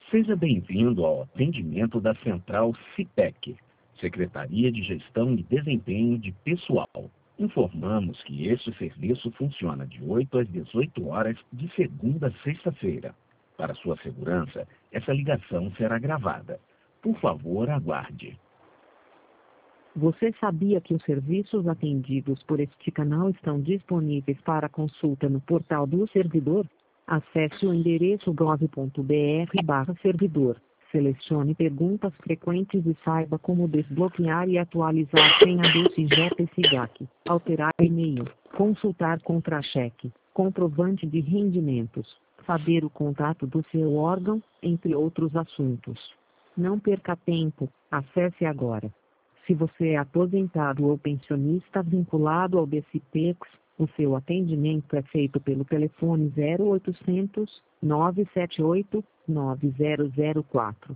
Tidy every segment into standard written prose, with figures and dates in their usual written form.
Seja bem-vindo ao atendimento da Central CIPEC, Secretaria de Gestão e Desempenho de Pessoal. Informamos que este serviço funciona de 8 às 18 horas de segunda a sexta-feira. Para sua segurança, essa ligação será gravada. Por favor, aguarde. Você sabia que os serviços atendidos por este canal estão disponíveis para consulta no portal do servidor? Acesse o endereço gov.br/servidor, selecione perguntas frequentes e saiba como desbloquear e atualizar a senha do SIGEP-SIGAC, alterar e-mail, consultar contra-cheque, comprovante de rendimentos, saber o contato do seu órgão, entre outros assuntos. Não perca tempo, acesse agora. Se você é aposentado ou pensionista vinculado ao BCPEX, o seu atendimento é feito pelo telefone 0800 978 9004.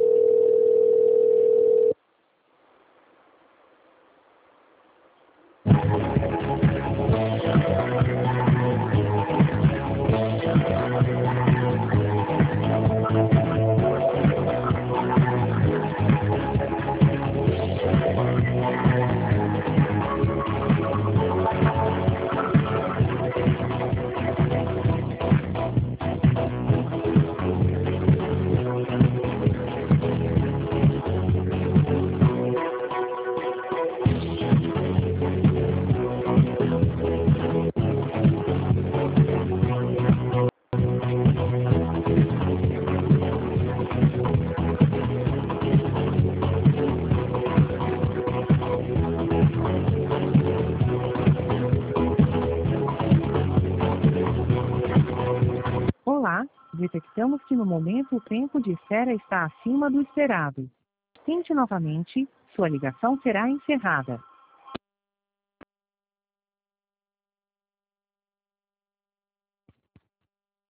Olá, detectamos que no momento o tempo de espera está acima do esperado. Tente novamente, sua ligação será encerrada.